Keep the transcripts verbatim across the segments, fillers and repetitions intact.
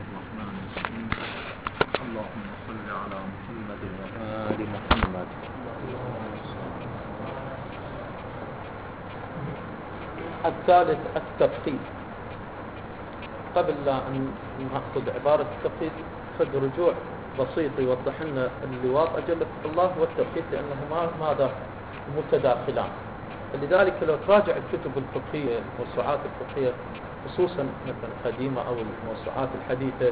الرحمن الرحيم. اللهم صل على محمد وآل محمد. الثالث التفخيم. قبل لا أن نأخذ عبارة التفخيم خذ رجوع بسيط يوضح لنا اللواط أجلك الله والتفخيم لأنهما ماذا متداخلان. لذلك لو تراجع الكتب الفقهية الموسوعات الفقهية خصوصا مثلا القديمة أو الموسوعات الحديثة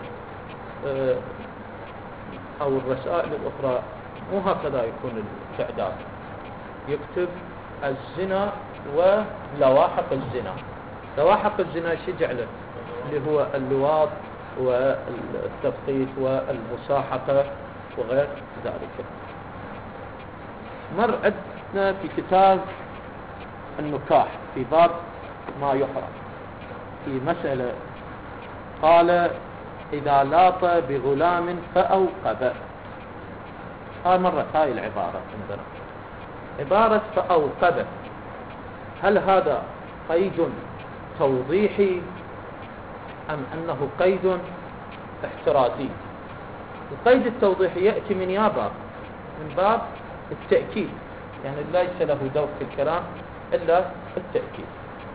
أو الرسائل الأخرى مو هكذا يكون التعداد. يكتب الزنا ولواحق الزنا. لواحق الزنا ايش يجعله؟ اللي هو اللواط والتفخيط والمصاحقة وغير ذلك. مر عندنا في كتاب النكاح في باب ما يحرم في مسألة قال إذا لاط بغلام فأوقب. هاي مرة هاي العبارة عندنا عبارة فأوقب. هل هذا قيد توضيحي أم أنه قيد احترازي؟ القيد التوضيحي يأتي من يا باب من باب التأكيد، يعني ليس له دور في الكلام إلا التأكيد.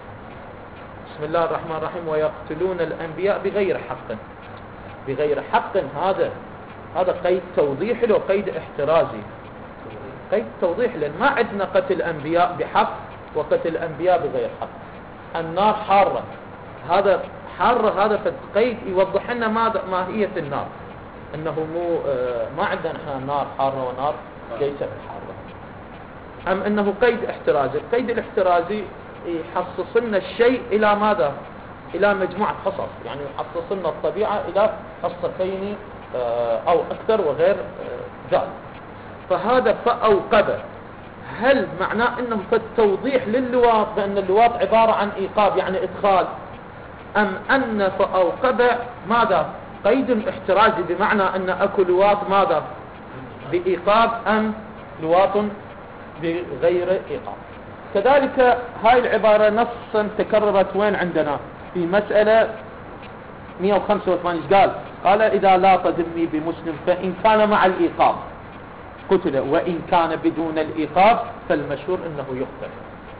بسم الله الرحمن الرحيم. ويقتلون الأنبياء بغير حق. بغير حق هذا هذا قيد توضيحي له قيد احترازي. قيد توضيح لأن ما عندنا قتل الأنبياء بحق وقتل الأنبياء بغير حق. النار حارة، هذا حارة، هذا فالقيد يوضح لنا ماذا ماهية النار، أنه مو ما عندنا احنا نار حارة ونار ليست حارة. أم أنه قيد احترازي. القيد الاحترازي يحصص لنا الشيء إلى ماذا؟ إلى مجموعة حصص، يعني يحصص لنا الطبيعة إلى حصتين أو أكثر وغير ذلك. فهذا فأوقب هل معناه أنه فالتوضيح للواط بأن الواط عبارة عن إيقاب يعني إدخال، أم أن فأوقب ماذا قيد احترازي بمعنى أن أكو لواط ماذا بإيقاب أم لواط بغير إيقاب؟ كذلك هاي العبارة نصا تكررت وين عندنا في مسألة مئة وخمسة وثمانين. قال قال إذا لاط ذمي بمسلم فإن كان مع الإيقاب قتل وإن كان بدون الإيقاب فالمشهور أنه يقتل.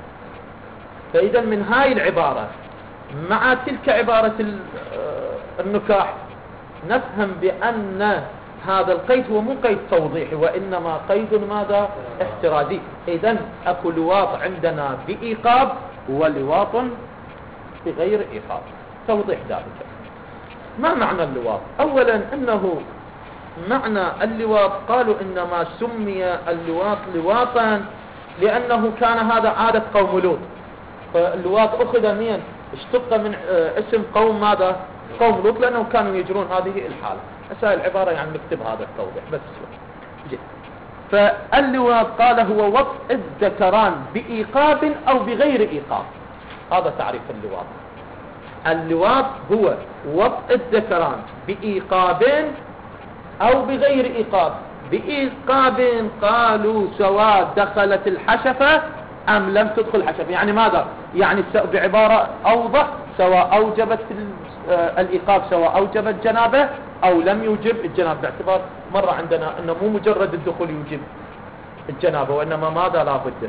فإذا من هاي العبارة مع تلك عبارة النكاح نفهم بأن هذا القيد هو مو قيد توضيحي وإنما قيد ماذا احترازي. إذن أكو لواط عندنا بإيقاب ولواط بغير إيقاب. توضيح ذلك. ما معنى اللواط؟ أولا أنه معنى اللواط قالوا إنما سمي اللواط لواطا لأنه كان هذا عادة قوم لوط. فاللواط أخذ من اشتق من اسم قوم ماذا قوم لوط لأنه كانوا يجرون هذه الحالة. أسأل العبارة يعني نكتب هذا التوضيح بس جد. فاللواط قال هو وطء الذكران بإيقاب أو بغير إيقاب. هذا تعريف اللواط. اللواط هو وطء الذكران بإيقاب أو بغير إيقاب. بإيقاب قالوا سواء دخلت الحشفة أم لم تدخل الحشفة. يعني ماذا؟ يعني بعبارة أوضح سواء أوجبت الإيقاب سواء أوجبت جنابه أو لم يوجب الجنابه، باعتبار مرة عندنا أنه مو مجرد الدخول يوجب الجنابه وإنما ماذا لا بد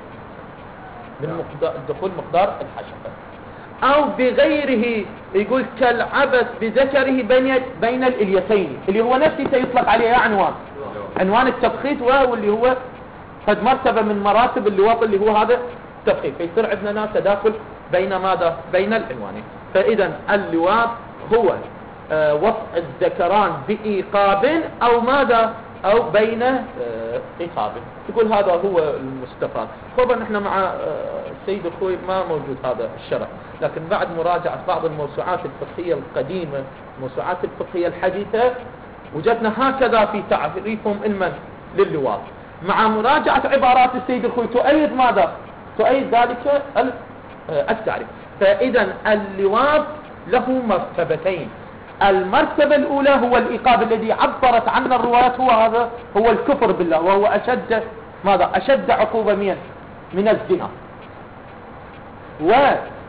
من مقدار الدخول مقدار الحشفة. أو بغيره يقول كالعبث بذكره بين بين الإليتين اللي هو نفسه سيطلق عليه عنوان عنوان التفخيط واللي هو قد مرتبة من مراتب اللواط اللي هو هذا التفخيط. فيصير عندنا تداخل بين ماذا بين العنوانين. فإذا اللواط هو آه وطء الذكران بإيقاب أو ماذا أو بين آه إيقاب. تقول هذا هو المستفاد. طبعا احنا مع آه السيد اخوي ما موجود هذا الشرح، لكن بعد مراجعة بعض الموسوعات الفقهية القديمة الموسوعات الفقهية الحديثة وجدنا هكذا في تعريفهم المن للواط مع مراجعة عبارات السيد اخوي تؤيد ماذا تؤيد ذلك التعريف. فإذا اللواط له مرتبتين. المرتبة الأولى هو الإيقاب الذي عبرت عنه الروايات هو هذا هو الكفر بالله وهو أشد ماذا أشد عقوبة من من الزنا.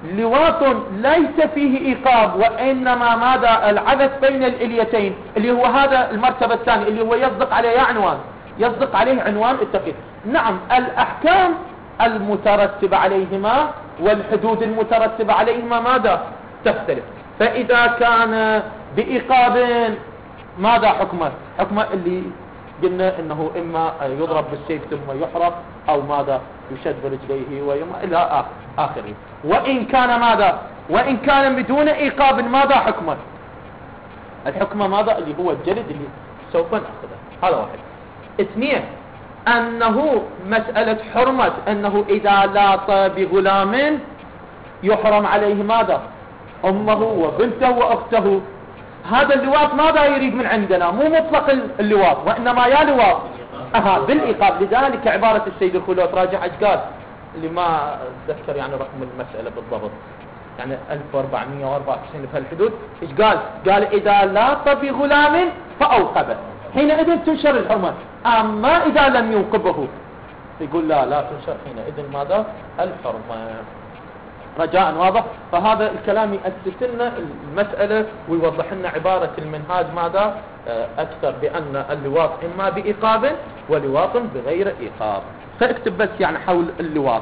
لواط ليس فيه إيقاب وإنما ماذا العبث بين الإليتين اللي هو هذا المرتبة الثانية اللي هو يصدق عليه عنوان يصدق عليه عنوان التقييد. نعم الأحكام المترتبة عليهما والحدود المترتبة عليهما ماذا تختلف. فإذا كان بإيقاب ماذا حكمه؟ حكمه اللي قلنا انه اما يضرب بالسيف ثم يحرق او ماذا يشد برجليه ويما الى اخره. وان كان ماذا وان كان بدون ايقاب ماذا حكمه؟ الحكمه ماذا اللي هو الجلد اللي سوف ناخذه. هذا واحد. اثنين انه مسألة حرمة انه اذا لاط بغلام يحرم عليه ماذا؟ امه وبنته واخته. هذا اللواط ماذا يريد من عندنا؟ مو مطلق اللواط وإنما يا لواط أها بالإيقاب. لذلك عبارة السيد الخلوت راجع ايش قال اللي ما اتذكر يعني رقم المسألة بالضبط يعني ألف وأربعمائة وأربعة وتسعين في هالحدود. ايش قال؟ قال إذا لاط بغلام فأوقبه حينئذ تنشر الحرمة. أما إذا لم يوقبه يقول لا لا تنشر حينئذ ماذا الحرمة. رجاء واضح. فهذا الكلام يأسس لنا المسألة ويوضح لنا عبارة المنهاج ماذا أكثر بأن اللواط إما بإيقاب ولواط بغير إيقاب. فاكتب بس يعني حول اللواط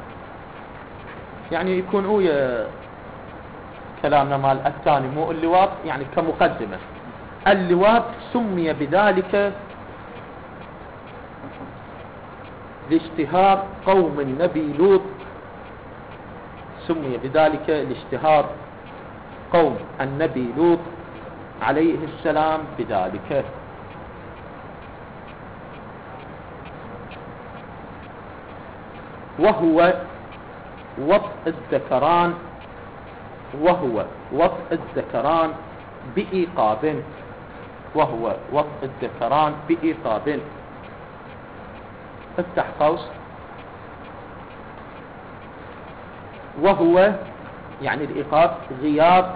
يعني يكون هو كلامنا مال الثاني مو اللواط يعني كمقدمة. اللواط سمي بذلك لاشتهار قوم النبي لوط سمي بذلك لاشتهار قوم النبي لوط عليه السلام بذلك. وهو وطء الذكران وهو وطء الذكران بإيقاب وهو وطء الذكران بإيقاب. افتح قوس. وهو يعني الإيقاب غياب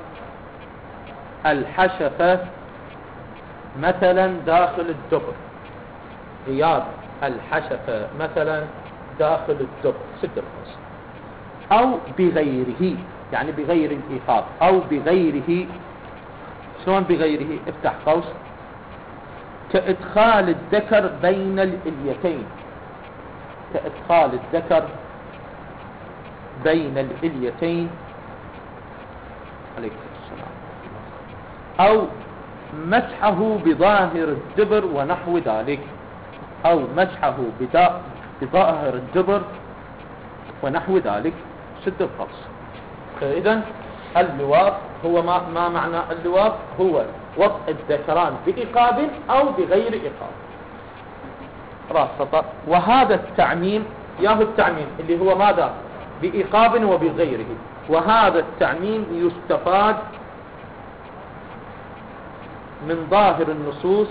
الحشفة مثلا داخل الدبر. غياب الحشفة مثلا داخل الدبر ست القوس. أو بغيره يعني بغير الإيقاب أو بغيره. شلون بغيره؟ افتح قوس. كإدخال الذكر بين الإليتين كإدخال الذكر بين الإليتين عليكم السلام. أو مسحه بظاهر الدبر ونحو ذلك أو مسحه بظاهر الدبر ونحو ذلك شد القوس. إذن اللواط هو ما, ما معنى اللواط؟ هو وطء الذكران بإيقاب أو بغير إيقاب. راس سطر. وهذا التعميم ياهو التعميم اللي هو ماذا؟ بإيقاب وبغيره. وهذا التعميم يستفاد من ظاهر النصوص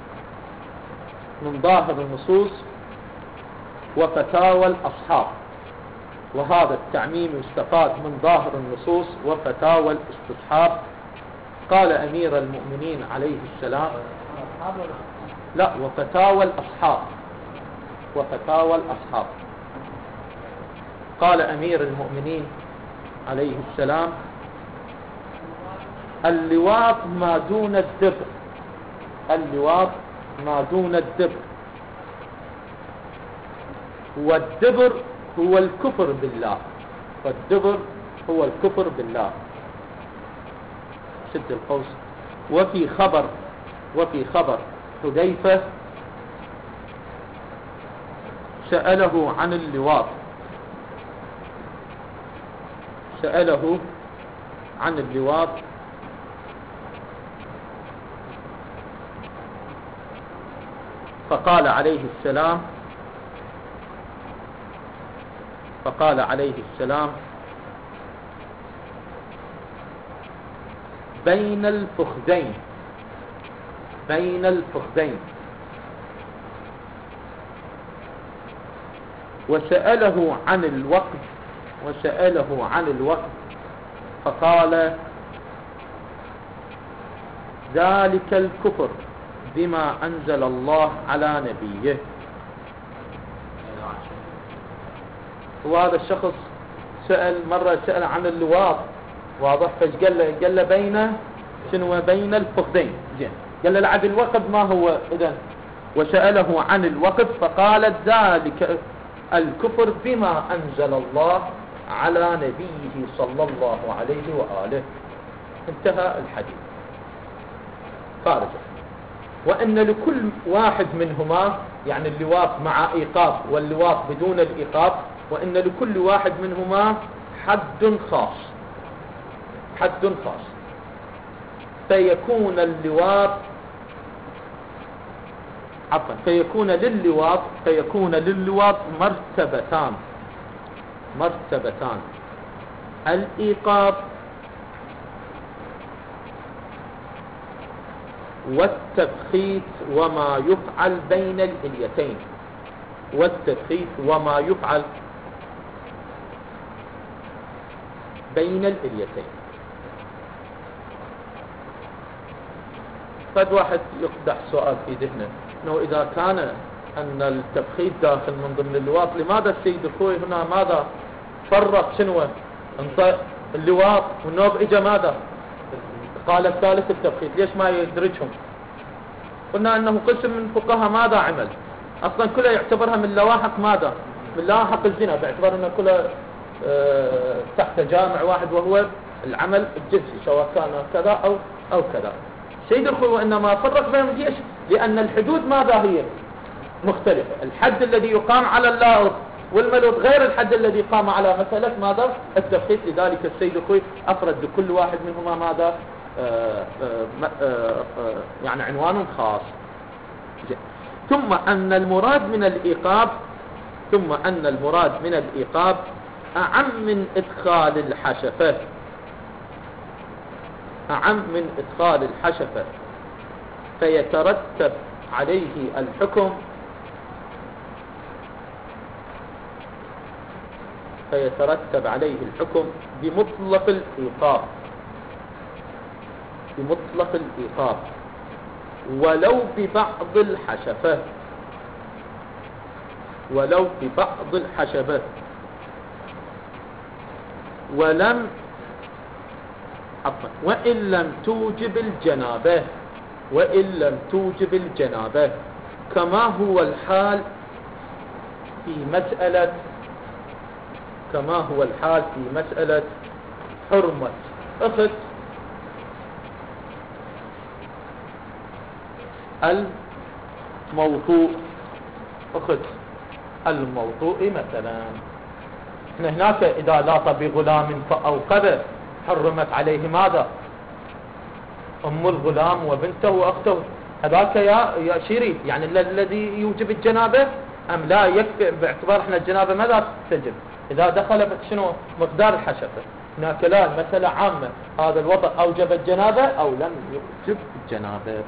من ظاهر النصوص وفتاوى الأصحاب. وهذا التعميم يستفاد من ظاهر النصوص وفتاوى الاستصحاب. قال أمير المؤمنين عليه السلام لا وفتاوى الأصحاب وفتاوى الأصحاب. قال أمير المؤمنين عليه السلام اللواط ما دون الدبر اللواط ما دون الدبر والدبر هو الكفر بالله والدبر هو الكفر بالله شد القوس. وفي خبر وفي خبر حذيفة سأله عن اللواط سأله عن اللواط فقال عليه السلام فقال عليه السلام بين الفخذين بين الفخذين. وسأله عن الوقت وسأله عن الوقت فقال ذلك الكفر بما أنزل الله على نبيه. وهذا الشخص سأل مرة سأل عن اللواط، واضح، فايش قال له؟ قال له بين شنو؟ بين الفخذين. زين، قال له لعب الوقف ما هو إذن؟ وسأله عن الوقف فقال ذلك الكفر بما أنزل الله على نبيه صلى الله عليه وآله. انتهى الحديث. خارج. وأن لكل واحد منهما، يعني اللواط مع إيقاف واللواط بدون الإيقاف، وأن لكل واحد منهما حد خاص، حد خاص، فيكون اللواط عفوا فيكون لللواط فيكون لللواط مرتبتان مرتبتان الإيقاف والتبخيت وما يفعل بين الإليتين، والتبخيت وما يفعل بين الإليتين. قد واحد يقدح سؤال في ذهنه انه اذا كان ان التبخيت داخل من ضمن اللواط، لماذا السيد اخوي هنا ماذا فرق شنو اللواط والنوب؟ اجى ماذا قال الثالث التبخيت، ليش ما يدرجهم؟ قلنا انه قسم من فقهاء ماذا عمل اصلا كلها يعتبرها من لواحق ماذا؟ من لواحق الزنا، باعتبار انه كلها اه تحت جامع واحد وهو العمل الجنسي، سواء كان كذا او او كذا. سيد اخوي وانما فرق بين الجيش لان الحدود ماذا هي؟ مختلفة. الحد الذي يقام على اللاغط والملوط غير الحد الذي قام على مسألة ماذا؟ التبخيت. لذلك السيد اخوي افرد لكل واحد منهما ماذا؟ آآ آآ آآ يعني عنوان خاص. ثم ان المراد من الايقاف ثم ان المراد من الايقاف اعم من ادخال الحشفة أعم من إدخال الحشفة، فيترتب عليه الحكم فيترتب عليه الحكم بمطلق الإيقاف بمطلق الإيقاف ولو ببعض الحشفة ولو ببعض الحشفة ولم وإن لم توجب الجنابة وإن لم توجب الجنابة كما هو الحال في مسألة كما هو الحال في مسألة حرمة أخت الموضوع أخت الموضوع مثلا. هناك إذا لاط بغلام فأوقظ حرمت عليه ماذا؟ أم الغلام وبنته وأخته. هذاك يا يا شريف يعني الذي يوجب الجنابة أم لا يكفي؟ باعتبار احنا الجنابة ماذا تجب؟ إذا دخل شنو مقدار الحشفة. هناك لا، المسألة عامة، هذا الوضع أوجب الجنابة أو لم يوجب الجنابة.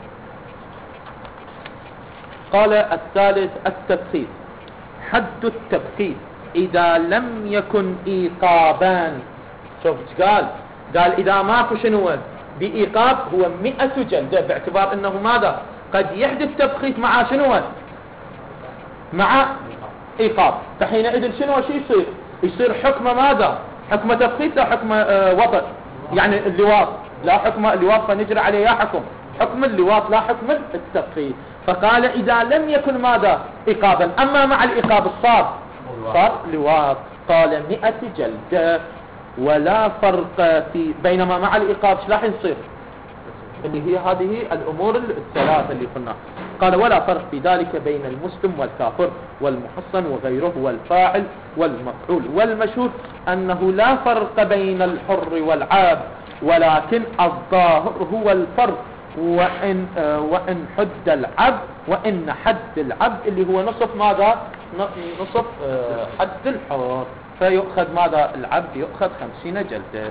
قال الثالث التبخيت. حد التبخيت إذا لم يكن إيقابان. شوف قال قال إذا ماكو شنو بإيقاب هو مئة جلدة، باعتبار أنه ماذا قد يحدث تبخيت مع شنو مع إيقاب. فحينئذ شنو شي يصير؟ يصير حكمه ماذا؟ حكم تبخيت لا حكم آه وطن، يعني اللواط لا حكم اللواط فنجري عليه يا حكم حكم اللواط لا حكم التبخيت. فقال إذا لم يكن ماذا إيقابا، أما مع الإيقاب الصار صار لواط. قال مئة جلدة ولا فرق في بينما مع الإيقاب ايش راح يصير؟ اللي هي هذه الأمور الثلاثة اللي قلنا. قال ولا فرق في ذلك بين المسلم والكافر والمحصن وغيره والفاعل والمفعول. والمشهور أنه لا فرق بين الحر والعاب، ولكن الظاهر هو الفرق. وإن, آه وإن حد العبد وإن حد العبد اللي هو نصف ماذا؟ نصف آه حد الحر، فيؤخذ ماذا؟ العبد يؤخذ خمسين جلدة.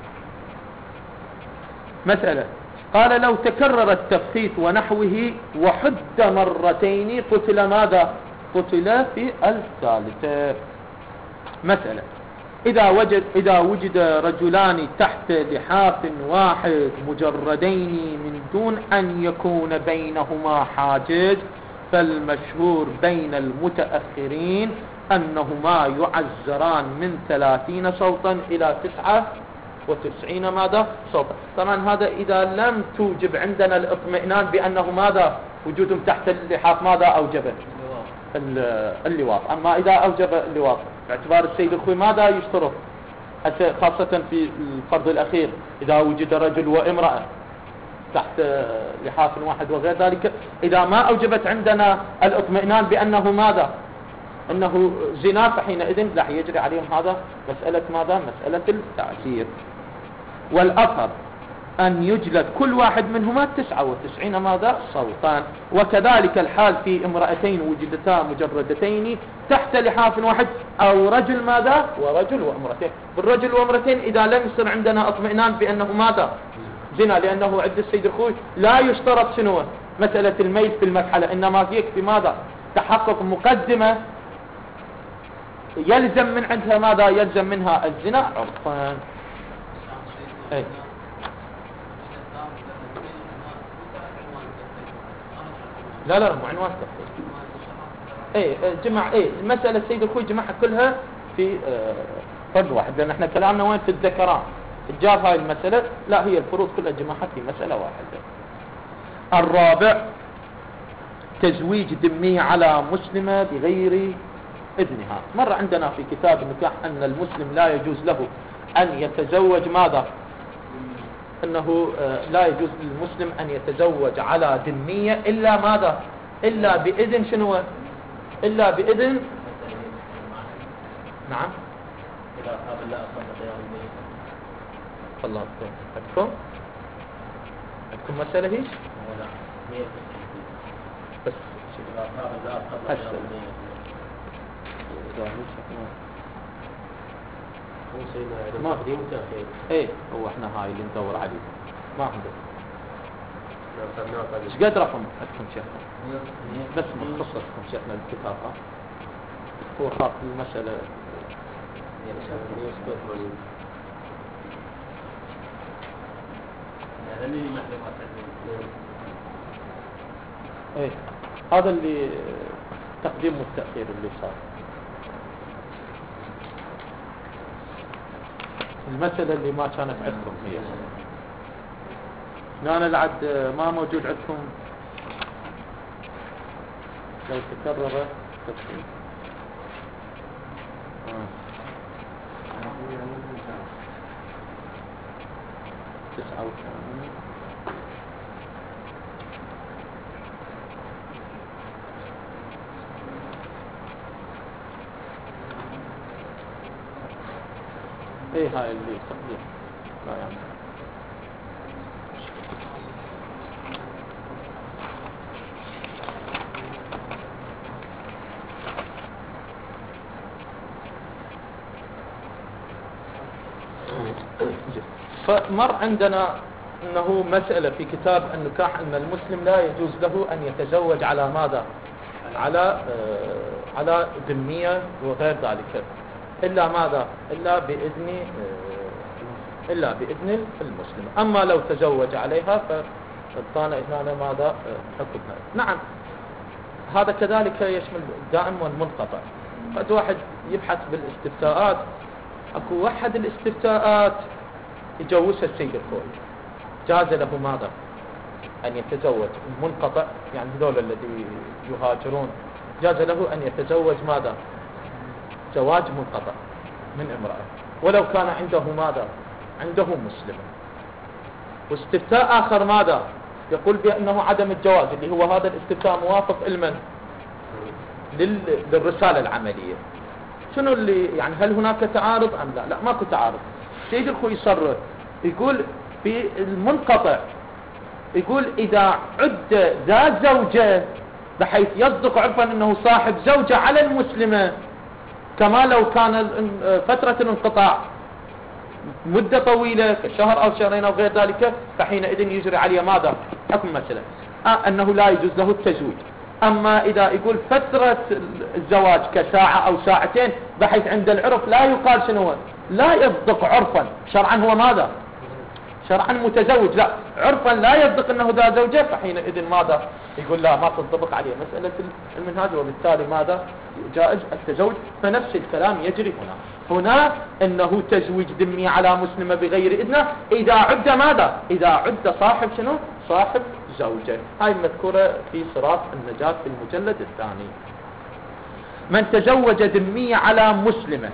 مسألة. قال لو تكرر التبخيت ونحوه وحد مرتين قتل ماذا؟ قتل في الثالثة. مسألة. إذا وجد إذا وجد رجلان تحت لحاف واحد مجردين من دون أن يكون بينهما حاجز، فالمشهور بين المتأخرين أنهما يعزران من ثلاثين صوتا إلى تسعة وتسعين ماذا صوتا. طبعا هذا إذا لم توجب عندنا الاطمئنان بأنه ماذا وجودهم تحت اللحاف ماذا أوجب اللواط. أما إذا أوجب اللواط باعتبار السيد الخوي ماذا يشترط خاصة في الفرض الأخير إذا وجد رجل وامرأة تحت لحاف واحد وغير ذلك، إذا ما أوجبت عندنا الاطمئنان بأنه ماذا أنه زنا فحينئذ لا يجري عليهم هذا مسألة ماذا مسألة التعزير. والأثر أن يجلد كل واحد منهما تسعة وتسعين ماذا صوتا. وكذلك الحال في امرأتين وجدتا مجردتين تحت لحاف واحد أو رجل ماذا ورجل وامرأتين. بالرجل وامرأتين إذا لم يصير عندنا اطمئنان بأنه ماذا زنا، لأنه عند السيد الخوي لا يشترط شنو مسألة الميل في المسحلة، إنما يكفي ماذا تحقق مقدمة يلزم من عندها ماذا يلزم منها الزنا عرفا. أي. لا لا مو عنوان تفصيل. اي جمع اي المسألة السيد الخوي جمعها كلها في فرد واحد، لأن احنا كلامنا وين في الذكران جاب هاي المسألة، لا هي الفروض كلها جمعها في مسألة واحدة. الرابع تزويج ذمية على مسلمة بغير إذنها. مر عندنا في كتاب النكاح أن المسلم لا يجوز له أن يتزوج ماذا أنه لا يجوز للمسلم أن يتزوج على ذمية إلا ماذا إلا بإذن شنو إلا بإذن نعم الله عندكم عندكم مسألة هيك بس ما في ايه هو احنا هاي اللي ندور عليه ما عنده. ايش قد رقم عندكم شيخنا بس مخصصكم شيخنا الكتاب هو خاص المسألة ايه هذا اللي تقديم والتأخير اللي صار. المسألة اللي ما كانت عندكم هي أنا العد ما موجود عندكم لو تكرر تفصيل آه. تسعة وثمانين ايه هاي اللي تقديم لا يعني فمر عندنا انه مسألة في كتاب النكاح ان المسلم لا يجوز له ان يتزوج على ماذا على آه على ذمية وغير ذلك إلا ماذا إلا بإذن إلا بإذن المسلم. أما لو تزوج عليها فكان هنا ماذا حكمها. نعم هذا كذلك يشمل الدائم والمنقطع. قد واحد يبحث بالاستفتاءات أكو واحد الاستفتاءات يجوزها السيد الخوي جاز له ماذا أن يتزوج المنقطع يعني هذول الذي يهاجرون جاز له أن يتزوج ماذا زواج منقطع من امرأة ولو كان عنده ماذا عنده مسلم. واستفتاء آخر ماذا يقول بأنه عدم الجواز اللي هو هذا الاستفتاء موافق علما لل... للرسالة العملية. شنو اللي يعني هل هناك تعارض أم لا؟ لا ماكو تعارض. سيد الخوي يصرح يقول في المنقطع يقول إذا عد ذا زوجة بحيث يصدق عرفا أنه صاحب زوجة على المسلمة كما لو كان فترة الانقطاع مدة طويلة كشهر أو شهرين أو غير ذلك فحينئذ يجري عليه ماذا حكم مثلا آه أنه لا يجوز له التزويج. أما إذا يقول فترة الزواج كساعة أو ساعتين بحيث عند العرف لا يقال شنو لا يصدق عرفا شرعا هو ماذا شرعا متزوج، لا عرفا لا يصدق أنه ذا زوجة، فحينئذ ماذا يقول لا ما تنطبق عليه مسألة المنهاج، وبالتالي ماذا جائز التزوج. فنفس الكلام يجري هنا. هنا أنه تزويج ذمي على مسلمة بغير إذنه إذا عد ماذا، إذا عد صاحب شنو، صاحب زوجة. هاي المذكورة في صراط النجاة في المجلد الثاني. من تزوج ذمية على مسلمة،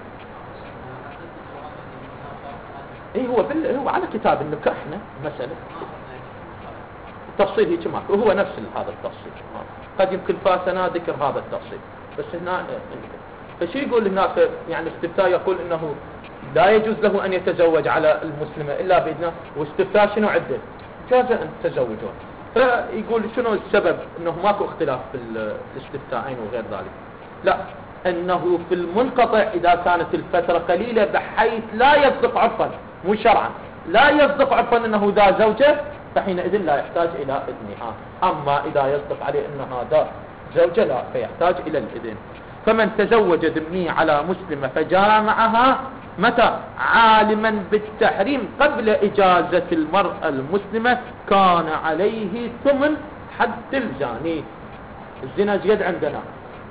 اي هو بال... هو على كتاب النكاح مسألة التفصيل هيك ماكو، هو نفس هذا التفصيل، قد يمكن فاتنا ذكر هذا التفصيل، بس هنا فشي يقول هناك يعني استفتاء يقول انه لا يجوز له ان يتزوج على المسلمة الا باذنه، واستفتاء شنو عده جاز ان تزوجون. فيقول شنو السبب انه ماكو اختلاف في الاستفتاءين وغير ذلك، لا انه في المنقطع اذا كانت الفترة قليلة بحيث لا يصدق عرفا مو شرعا، لا يصدق عرفا انه ذا زوجة، فحينئذ لا يحتاج الى اذنها. اما اذا يصدق عليه ان هذا زوجة لا، فيحتاج الى الاذن. فمن تزوج ذمي على مسلمة فجامعها متى عالما بالتحريم قبل اجازة المرأة المسلمة كان عليه ثمن حد الزاني. الزنا زيد عندنا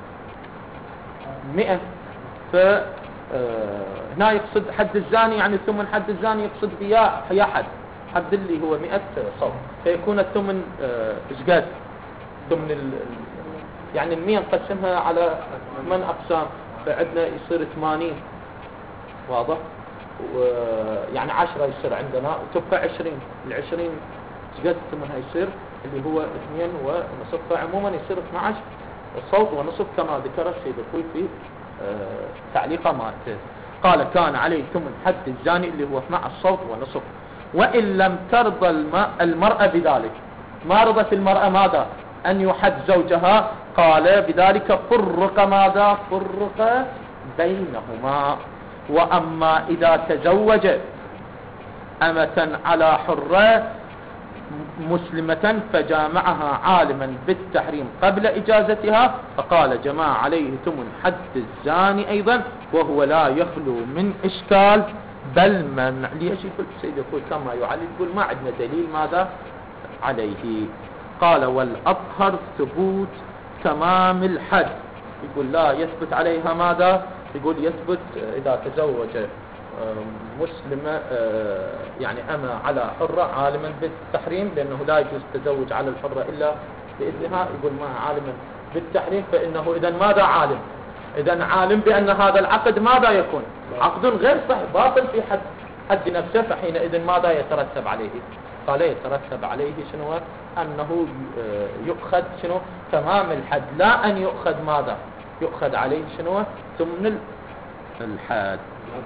مئة، ف هنا يقصد حد الزاني يعني ثمن حد الزاني يقصد فيها هي حد حد اللي هو مئة صوت، فيكون الثمن ايش قد ثمن ال... يعني المئة نقسمها على ثمان اقسام، فعندنا يصير ثمانين واضح، ويعني عشرة يصير عندنا وتبقى عشرين، العشرين ايش قد ثمنها يصير اللي هو اثنين ونصف، فعموما يصير اثني عشر صوت ونصف كما ذكر السيد الخوي في آه تعليقه مالته. قال كان عليه ثمن حد الزاني اللي هو اثني عشر صوت ونصف. وإن لم ترضى المرأة بذلك، ما رضت المرأة ماذا أن يحد زوجها، قال بذلك فرق ماذا، فرق بينهما. وأما إذا تزوج أمة على حرة مسلمة فجامعها عالما بالتحريم قبل إجازتها، فقال جماعة عليه ثمن حد الزاني أيضا، وهو لا يخلو من إشكال بل منع. ليش يقول السيد يقول كما يعلل، يقول ما عندنا دليل ماذا عليه. قال والأظهر ثبوت تمام الحد، يقول لا يثبت عليها ماذا، يقول يثبت إذا تزوج مسلمة يعني أما على حرة عالما بالتحريم، لأنه لا يجوز التزوج على الحرة إلا بإذنها، يقول ما عالما بالتحريم، فإنه إذا ماذا عالم، إذا عالم بأن هذا العقد ماذا يكون عقد غير صحيح باطل في حد حد نفسه، فحينئذ ماذا يترتب عليه، قال يترتب عليه شنو أنه يؤخذ شنو تمام الحد، لا أن يؤخذ ماذا يؤخذ عليه شنو ثمن الحد.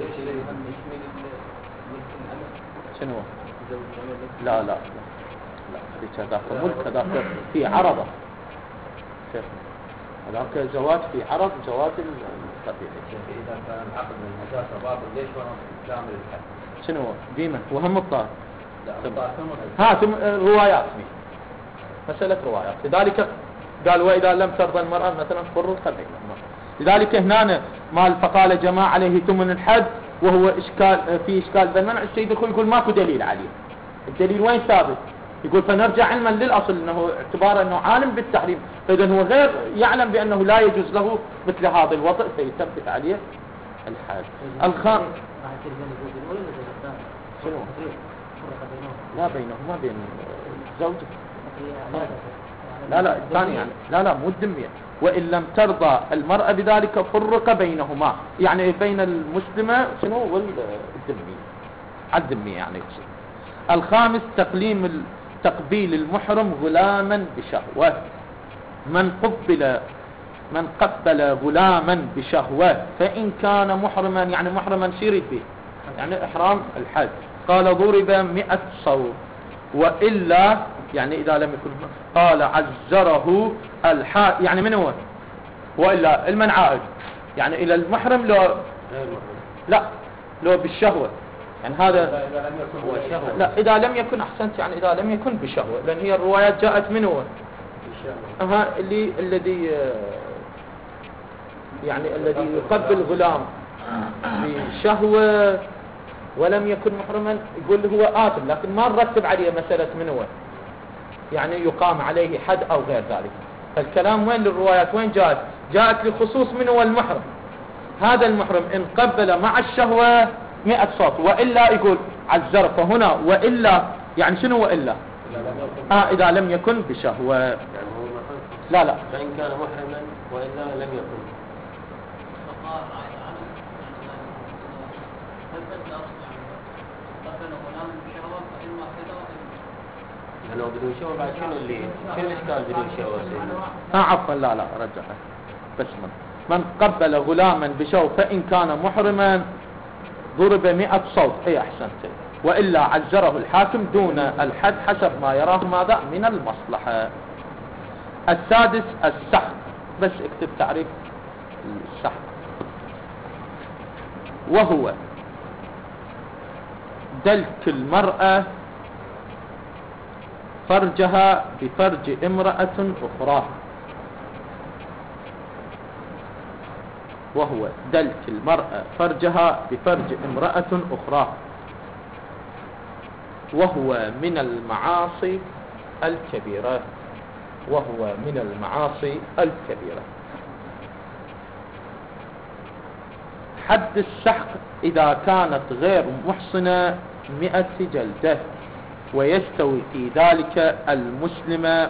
شنو لا لا لا لا هذاك ملك، هذاك في عرضه شيخ، هذاك زواج في عرض زواج الطبيعي. اذا كان العقد من النجاسه باطل ليش ما كامل الحد؟ شنو ديما وهم الطاهر لا الطاهر ها ثم روايات فيه مساله روايات. لذلك قال واذا لم ترضى المراه مثلا فرق بينهما. لذلك هنا مال فقال جماعة عليه ثمن الحد وهو إشكال في إشكال بالمنع. السيد الخوي يقول ماكو دليل عليه، الدليل وين ثابت؟ يقول فنرجع علما للأصل أنه اعتبار أنه عالم بالتحريم، فإذا هو غير يعلم بأنه لا يجوز له مثل هذا الوضع فيثبت عليه الحد. الخام شنو لا بينهما بين زوجه لا لا الثاني يعني لا لا مو الدمية. وإن لم ترضى المرأة بذلك فرق بينهما، يعني بين المسلمة شنو والذمي الذمي يعني يقصد. الخامس تقليم تقبيل المحرم غلاما بشهوة. من قبل من قبل غلاما بشهوة فإن كان محرما يعني محرما شرد به يعني إحرام الحج، قال ضرب مئة صوت، وإلا يعني إذا لم يكن قال عزره الحا يعني من هو وإلا المنعائد يعني إلى المحرم لو لا لو بالشهوة يعني هذا لا إذا لم يكن أحسنت يعني إذا لم يكن بشهوة، لأن هي الروايات جاءت من هو أها اللي الذي يعني الذي يقبل غلام بشهوة ولم يكن محرما يقول هو آثم، لكن ما نرتب عليه مسألة من هو، يعني يقام عليه حد أو غير ذلك. فالكلام وين للروايات وين جاءت؟ جاءت لخصوص من هو المحرم. هذا المحرم إن قبل مع الشهوة مئة صوت وإلا يقول عزر، فهنا وإلا يعني شنو وإلا؟ آه إذا لم يكن بشهوة. يعني هو لا لا فإن كان محرما وإلا لم يكن. لو بدون شهوة بعد شنو اللي شنو الإشكال بدون شهوة سيدنا؟ آه عفوا لا لا رجعه بس من من قبل غلاما بشهوة فإن كان محرما ضرب مئة صوت. اي احسنت. وإلا عزره الحاكم دون الحد حسب ما يراه ماذا من المصلحة. السادس السحق، بس اكتب تعريف السحق، وهو دلك المرأة فرجها بفرج امرأة أخرى، وهو دلك المرأة فرجها بفرج امرأة أخرى، وهو من المعاصي الكبيرة، وهو من المعاصي الكبيرة. حد السحق إذا كانت غير محصنة مئة جلدة، ويستوي في ذلك المسلمة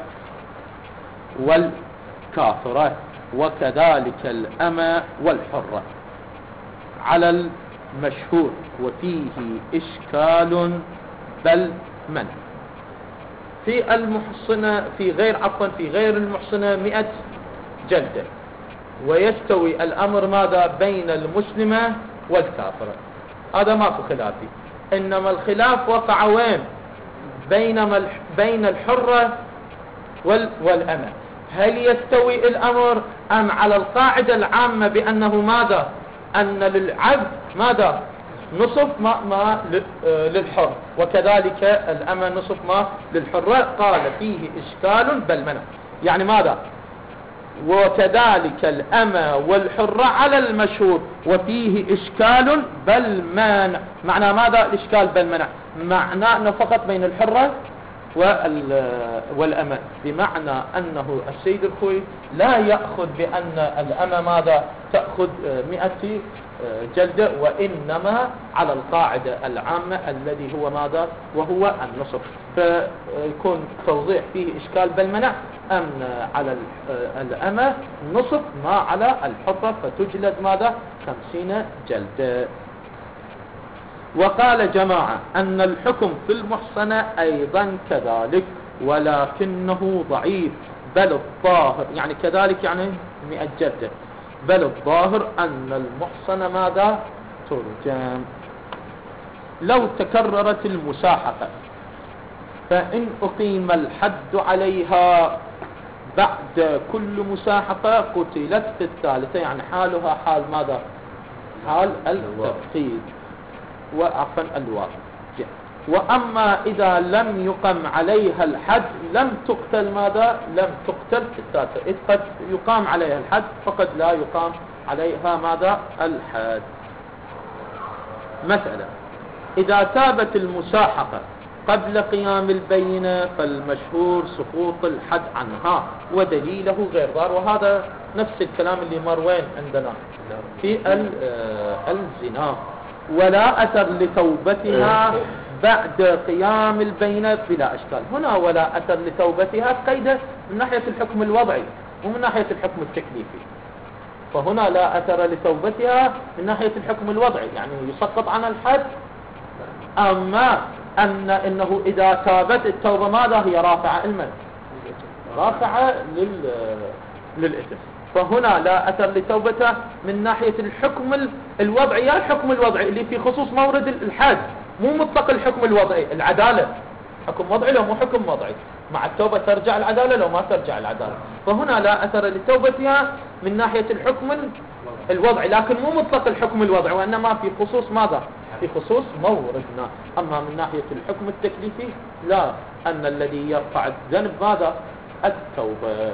والكافرة وكذلك الأمة والحرة على المشهور، وفيه إشكال بل من. في المحصنة في غير عفوا في غير المحصنة مئة جلدة، ويستوي الأمر ماذا بين المسلمة والكافرة، هذا ماكو خلاف فيه. إنما الخلاف وقع وين؟ بينما بين الحرة والأمة، هل يستوي الأمر أم على القاعدة العامة بأنه ماذا أن للعبد ماذا نصف ما, ما للحر، وكذلك الأمة نصف ما للحرة. قال فيه إشكال بل منع، يعني ماذا وكذلك الأمة والحرة على المشهور، وفيه إشكال بل منع. معنى ماذا الإشكال بل منع؟ معناه أنه فقط بين الحرة والأمة، بمعنى أنه السيد الخوي لا يأخذ بأن الأمة ماذا تأخذ مئة جلدة، وإنما على القاعدة العامة الذي هو ماذا وهو النصف. فيكون توضيح فيه إشكال بالمنع أن على الأمة نصف ما على الحرة، فتجلد ماذا خمسين جلدة. وقال جماعة أن الحكم في المحصنة أيضا كذلك، ولكنه ضعيف، بل الظاهر يعني كذلك يعني مئة جلدة، بل الظاهر أن المحصنة ماذا ترجم. لو تكررت المساحقة فإن أقيم الحد عليها بعد كل مساحقة قتلت في الثالثة، يعني حالها حال ماذا حال التفقيد وعفوا الواقع. وأما إذا لم يقم عليها الحد لم تقتل ماذا لم تقتل في الثالثة، إذ قد يقام عليها الحد فقد لا يقام عليها ماذا الحد. مسألة: إذا تابت المساحقة قبل قيام البينة فالمشهور سقوط الحد عنها ودليله غير ضار، وهذا نفس الكلام اللي مر وين عندنا في الزنا. ولا أثر لتوبتها بعد قيام البينة بلا أشكال. هنا ولا أثر لتوبتها قيده من ناحية الحكم الوضعي ومن ناحية الحكم التكليفي، فهنا لا أثر لتوبتها من ناحية الحكم الوضعي يعني يسقط عن الحد. أما أن إنه إذا تابت التوبة ماذا هي رافعة المن رافعة لل للإثم، فهنا لا أثر لتوبته من ناحية الحكم الوضعي. يا الحكم الوضعي اللي في خصوص مورد الحد، مو مطلق الحكم الوضعي. العدالة حكم وضعي لو مو حكم وضعي، مع التوبة ترجع العدالة لو ما ترجع العدالة، فهنا لا أثر لتوبتها من ناحية الحكم الوضعي، لكن مو مطلق الحكم الوضعي، وإنما في خصوص ماذا في خصوص موردنا. أما من ناحية الحكم التكليفي لا، أن الذي يرفع الذنب ماذا التوبة.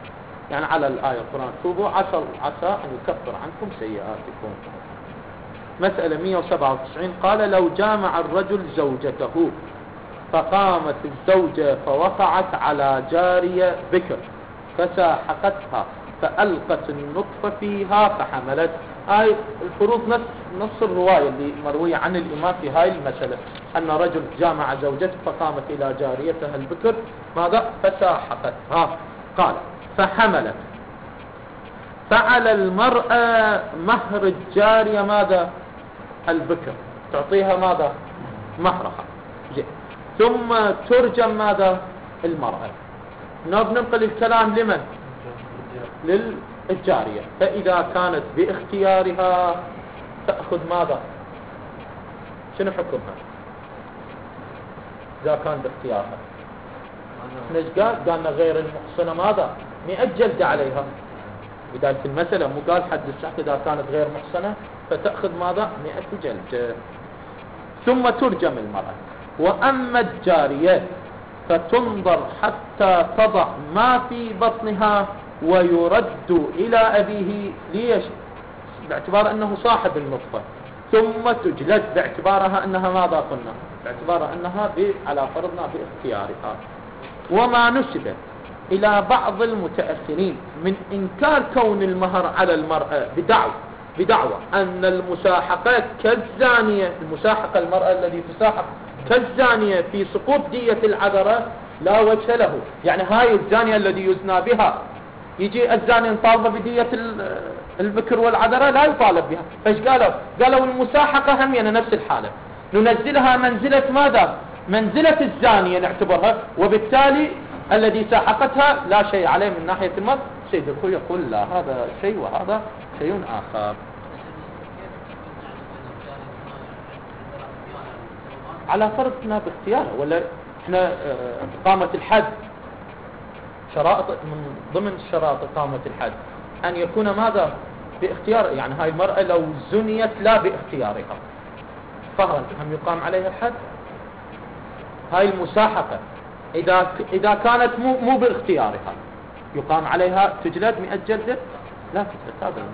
يعني على الآية القرآن توبوا عسى عسى أن يكفر عنكم سيئاتكم. مسألة مئة وسبعة وتسعين قال لو جامع الرجل زوجته فقامت الزوجة فوقعت على جارية بكر فساحقتها فألقت النطفة فيها فحملت. هاي الفروض نفس نفس الرواية اللي مروية عن الإمام في هاي المسألة، أن رجل جامع زوجته فقامت إلى جاريتها البكر ماذا فساحقتها، قال فحملت. فعلى المرأة مهر الجارية ماذا البكر، تعطيها ماذا مهرها، ثم ترجم ماذا المرأة. ننقل الكلام لمن للجارية، فإذا كانت باختيارها تأخذ ماذا، شنو حكمها إذا كان باختيارها؟ ليش قال قالنا غير المحصنة ماذا مئة جلدة عليها، بداية المسألة مو قال حد السحت إذا كانت غير محصنة فتأخذ ماذا مئة جلدة. ثم ترجم المرأة. وأما الجارية فتنظر حتى تضع ما في بطنها ويرد إلى أبيه، ليش؟ باعتبار أنه صاحب النطفة، ثم تجلد باعتبارها أنها ماذا قلنا، باعتبارها أنها على فرضنا باختيارها. وما نسب إلى بعض المتأخرين من إنكار كون المهر على المرأة بدعوة بدعوة أن المساحقة كالزانية، المساحقة المرأة الذي تساحق كالزانية في سقوط دية العذرة لا وجه له. يعني هاي الزانية الذي يزنى بها يجي الزاني نطالبه بدية البكر والعذرة لا يطالب بها، فايش قالوا؟ قالوا المساحقة هم يعني نفس الحالة ننزلها منزلة ماذا، منزلة الزانية نعتبرها، وبالتالي الذي ساحقتها لا شيء عليه من ناحية المرء. سيد الخوي يقول لا، هذا شيء وهذا شيء آخر. على فرضنا باختياره، ولا احنا إقامة الحد شرائط من ضمن شرائط إقامة الحد أن يكون ماذا باختيار، يعني هاي المرأة لو زنيت لا باختيارها فهرا هم يقام عليها الحد. هاي المساحقة إذا إذا كانت مو مو باختيارها يقام عليها تجلد مئة جلدة لا تجلد. هذا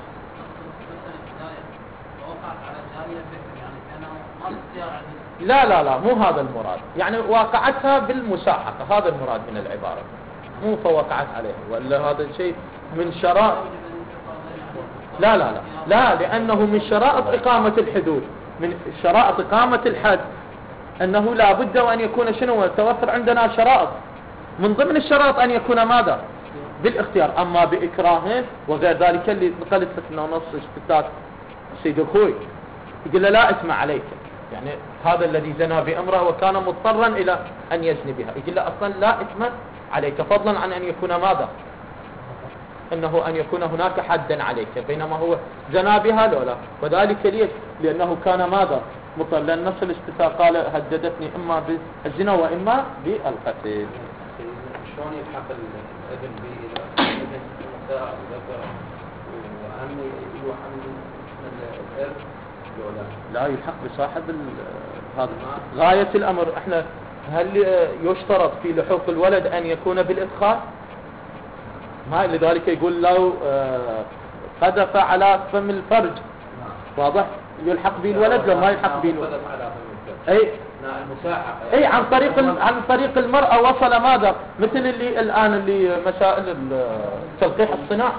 لا لا لا مو هذا المراد، يعني واقعتها بالمساحقة، هذا المراد من العبارة، مو فوقعت عليها، ولا هذا الشيء من شرائط. لا لا لا لا لأنه من شرائط إقامة الحدود، من شرائط إقامة الحد أنه لا بد وأن يكون شنو، توفر عندنا شرائط، من ضمن الشرائط أن يكون ماذا بالاختيار. أما بإكراه وغير ذلك اللي نقلت لك أنه نص استثناء سيد أخوي يقول له لا اسمع عليك، يعني هذا الذي زنى بامرأة وكان مضطرا إلى أن يزني بها يقول له أصلا لا اسم عليك، فضلا عن أن يكون ماذا، أنه أن يكون هناك حدا عليك، بينما هو زنى بها لولا. وذلك ليش؟ لأنه كان ماذا مضطر، لأن نص الاستثناء قال هددتني إما بالزنا وإما بالقتل. شلون يلحق الابن بإذا النساء وذكر وهم يوحل الإرث لولا؟ لا يلحق بصاحب هذا غاية الأمر. احنا هل يشترط في لحوق الولد أن يكون بالإدخال؟ ما لذلك يقول لو قذف على فم الفرج واضح يلحق به الولد، لو ما يلحق به الولد اي اي عن طريق عن طريق المرأة وصل ماذا، مثل اللي الآن اللي مسائل تلقيح الصناع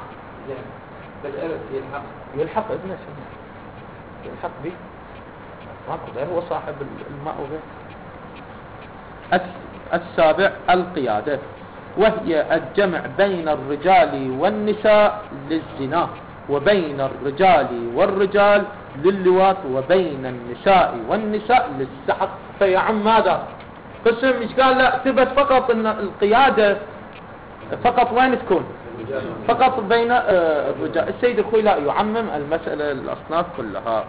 يلحق يلحق ابنه شنو يلحق به، ماكو غير، هو صاحب الماء وغير. السابع القيادة، وهي الجمع بين الرجال والنساء للزنا، وبين الرجال والرجال لللواط، وبين النساء والنساء للسحق. فيعم ماذا قسم، مش قال لا ثبت فقط ان القيادة فقط وين تكون، فقط بين الرجال. السيد الخوي لا يعمم المسألة الأصناف كلها.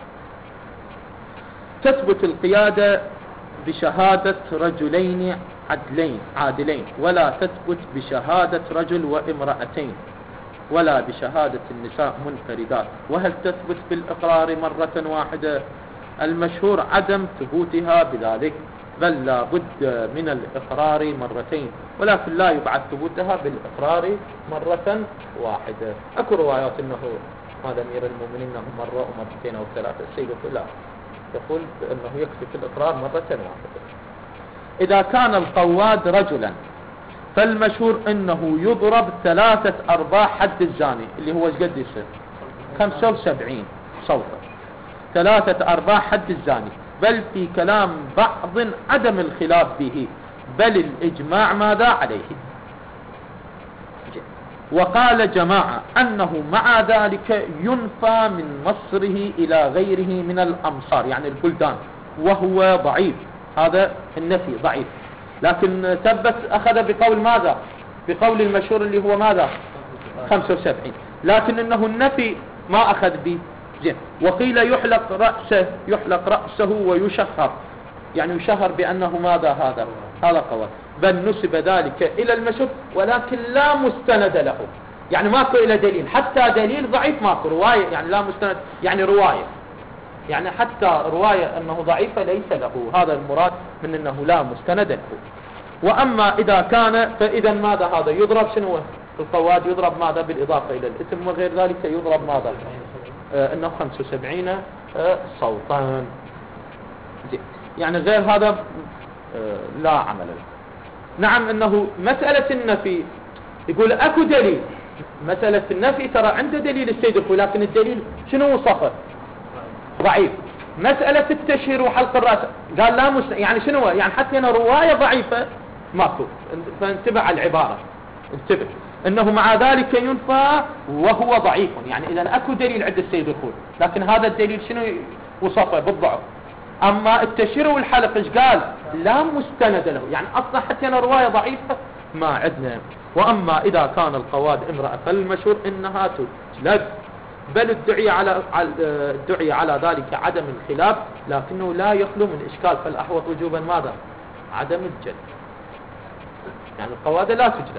تثبت القيادة بشهادة رجلين عدلين عادلين، ولا تثبت بشهادة رجل وامرأتين، ولا بشهادة النساء منفردات. وهل تثبت بالإقرار مرة واحدة؟ المشهور عدم ثبوتها بذلك، بل لا بد من الإقرار مرتين، ولكن لا يبعد ثبوتها بالإقرار مرة واحدة. أكو روايات أنه هذا أمير المؤمنين أنه مرة ومرتين أو ثلاثة. السيد يقول لا، يقول أنه يكفي في الإقرار مرة واحدة. إذا كان القواد رجلا فالمشهور أنه يضرب ثلاثة أرباع حد الزاني، اللي هو قد يصير خمسة وسبعين صوتا، ثلاثة أرباع حد الزاني، بل في كلام بعض عدم الخلاف به، بل الإجماع ماذا عليه. وقال جماعة أنه مع ذلك ينفى من مصره إلى غيره من الأمصار، يعني البلدان، وهو ضعيف. هذا النفي ضعيف، لكن ثبت أخذ بقول ماذا؟ بقول المشهور اللي هو ماذا؟ خمسة وسبعين، لكن إنه النفي ما أخذ به. زين. وقيل يحلق رأسه، يحلق رأسه ويشهر، يعني يشهر بأنه ماذا هذا؟ هذا قول. بل نسب ذلك إلى المشهور ولكن لا مستند له، يعني ماكو إلى دليل، حتى دليل ضعيف ماكو، رواية يعني لا مستند، يعني رواية، يعني حتى رواية أنه ضعيفة ليس له. هذا المراد من أنه لا مستند له. وأما إذا كان فإذا ماذا هذا؟ يضرب شنو؟ القواد يضرب ماذا؟ بالإضافة إلى الإثم وغير ذلك يضرب ماذا؟ آه أنه خمسة وسبعين آه صوتا. يعني غير هذا آه لا عمل له. نعم، أنه مسألة النفي يقول أكو دليل، مسألة النفي ترى عنده دليل السيد الخوي، لكن الدليل شنو؟ صفر ضعيف. مسألة التشهير وحلق الرأس قال لا مست... يعني شنو؟ يعني حتى هنا رواية ضعيفة ماكو، فانتبه على العبارة، انتبه انه مع ذلك ينفى وهو ضعيف. يعني اذا اكو دليل عند السيد الخوي، لكن هذا الدليل شنو؟ وصفه بالضعف. اما التشهير والحلق ايش قال؟ لا مستند له، يعني اصلا حتى هنا رواية ضعيفة ما عندنا. واما اذا كان القواد امرأة فالمشهور انها تجلد، بل الدعي على الدعي على ذلك عدم الخلاف، لكنه لا يخلو من إشكال، فالأحوط وجوبا ماذا؟ عدم الجلد. يعني القوادة لا تجلد.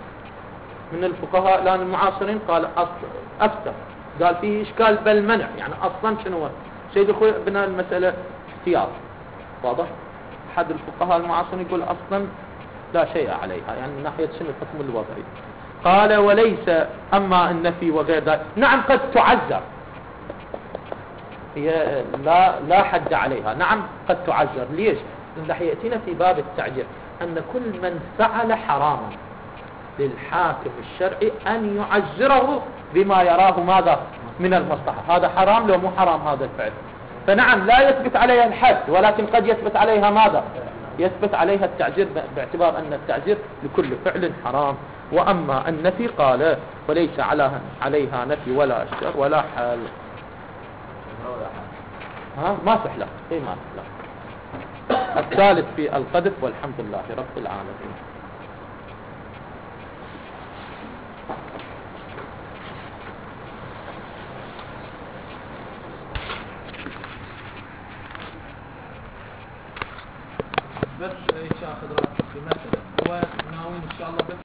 من الفقهاء الآن المعاصرين قال أفتى، قال فيه إشكال بل منع، يعني أصلا شنو؟ سيد الخوي بنا المسألة اختيار، واضح؟ أحد الفقهاء المعاصرين يقول أصلا لا شيء عليها، يعني من ناحية شنو الحكم الوضعي. قال وليس أما النفي وغير ذلك، نعم قد تعذر، هي لا لا حد عليها، نعم قد تعذر. ليش؟ لأن يأتينا في باب التعجير أن كل من فعل حراما للحاكم الشرعي أن يعذره بما يراه ماذا؟ من المصلحة. هذا حرام لو مو حرام هذا الفعل، فنعم لا يثبت عليها الحد، ولكن قد يثبت عليها ماذا؟ يثبت عليها التعزير، باعتبار أن التعزير لكل فعل حرام. وأما النفي قال وليس عليها نفي ولا شر ولا حل. ها ما تحلق، اي ما تحلق. الثالث في القذف، والحمد لله رب العالمين. بس ايش اخذ رايك في مسألة هو ناوي ان شاء الله بس